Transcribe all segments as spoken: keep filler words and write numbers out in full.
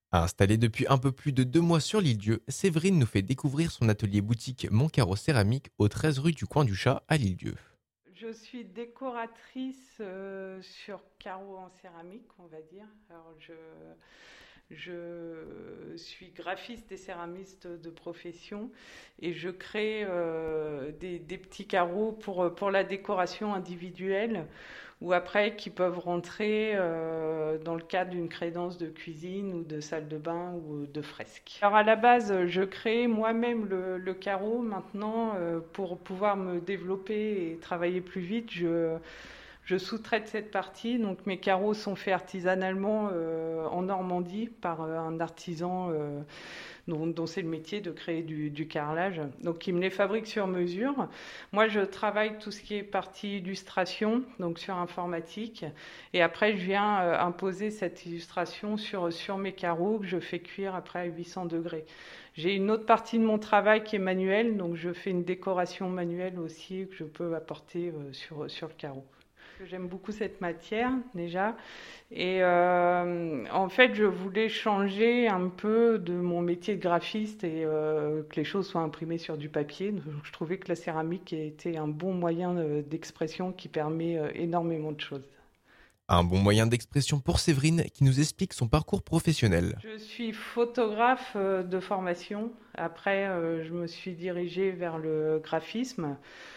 Installée depuis un peu plus de deux mois sur l'île-Dieu, Séverine nous fait découvrir son atelier boutique Montcaro Céramique au treize rue du Coin du Chat à l'île-Dieu. Je suis décoratrice euh, sur carreaux en céramique, on va dire. Alors je, je suis graphiste et céramiste de profession et je crée euh, des, des petits carreaux pour, pour la décoration individuelle ou après qui peuvent rentrer euh, dans le cadre d'une crédence de cuisine ou de salle de bain ou de fresque. Alors à la base, je crée moi-même le, le carreau. Maintenant, euh, pour pouvoir me développer et travailler plus vite, je, je sous-traite cette partie. Donc mes carreaux sont faits artisanalement euh, en Normandie par euh, un artisan euh, dont, dont c'est le métier de créer du, du carrelage. Donc il me les fabrique sur mesure. Moi je travaille tout ce qui est partie illustration, donc sur informatique. Et après je viens euh, imposer cette illustration sur, sur mes carreaux que je fais cuire après à huit cents degrés. J'ai une autre partie de mon travail qui est manuelle, donc je fais une décoration manuelle aussi que je peux apporter euh, sur, sur le carreau. J'aime beaucoup cette matière déjà. Et euh, en fait, je voulais changer un peu de mon métier de graphiste et euh, que les choses soient imprimées sur du papier. Donc, je trouvais que la céramique était un bon moyen euh, d'expression qui permet euh, énormément de choses. Un bon moyen d'expression pour Séverine qui nous explique son parcours professionnel. Je suis photographe euh, de formation. Après, euh, je me suis dirigée vers le graphisme.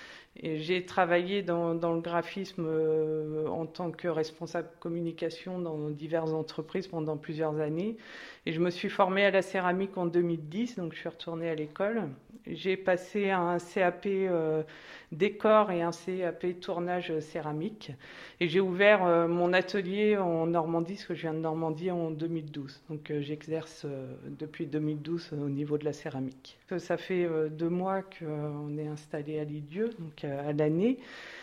Et j'ai travaillé dans, dans le graphisme euh, en tant que responsable communication dans diverses entreprises pendant plusieurs années. Et je me suis formée à la céramique en deux mille dix, donc je suis retournée à l'école. J'ai passé un C A P euh, décor et un C A P tournage céramique. Et j'ai ouvert euh, mon atelier en Normandie, parce que je viens de Normandie en deux mille douze. Donc euh, j'exerce euh, depuis deux mille douze euh, au niveau de la céramique. Ça fait euh, deux mois qu'on est installé à l'Île-Dieu, donc euh, à l'année.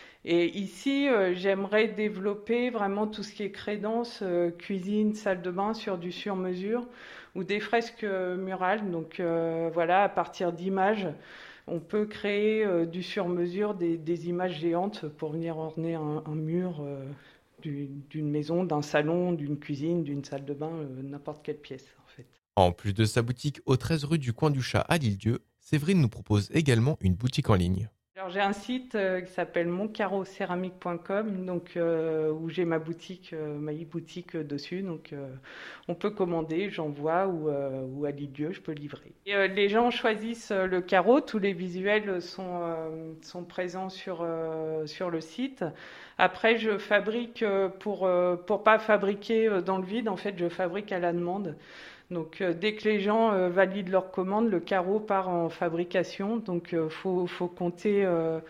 Et ici, euh, j'aimerais développer vraiment tout ce qui est crédence, euh, cuisine, salle de bain sur du sur-mesure ou des fresques euh, murales. Donc euh, voilà, à partir d'images, on peut créer euh, du sur-mesure, des, des images géantes pour venir orner un, un mur euh, d'une d'une maison, d'un salon, d'une cuisine, d'une salle de bain, euh, n'importe quelle pièce en fait. En plus de sa boutique au treize rue du Coin du Chat à l'île-Dieu, Séverine nous propose également une boutique en ligne. Alors j'ai un site euh, qui s'appelle moncarocéramique point com donc euh, où j'ai ma boutique, euh, ma e-boutique euh, dessus. Donc euh, on peut commander, j'envoie ou, euh, ou à Lilieu, je peux livrer. Et, euh, les gens choisissent euh, le carreau, tous les visuels sont, euh, sont présents sur, euh, sur le site. Après je fabrique euh, pour euh, pour pas fabriquer euh, dans le vide, en fait je fabrique à la demande. Donc euh, dès que les gens euh, valident leur commande, le carreau part en fabrication. Donc il euh, faut, faut compter euh,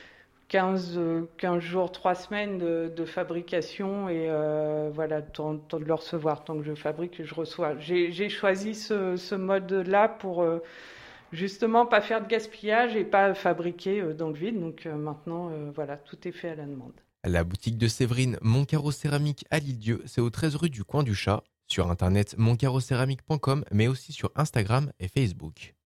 quinze, euh, quinze jours, trois semaines de, de fabrication et euh, voilà, temps, temps de le recevoir. Tant que je fabrique, je reçois. J'ai, j'ai choisi ce, ce mode-là pour euh, justement pas faire de gaspillage et pas fabriquer euh, dans le vide. Donc euh, maintenant, euh, voilà, tout est fait à la demande. La boutique de Séverine Montcaro Céramique à l'île-Dieu, c'est au treize rue du Coin du Chat, sur internet moncarocéramique point com, mais aussi sur Instagram et Facebook.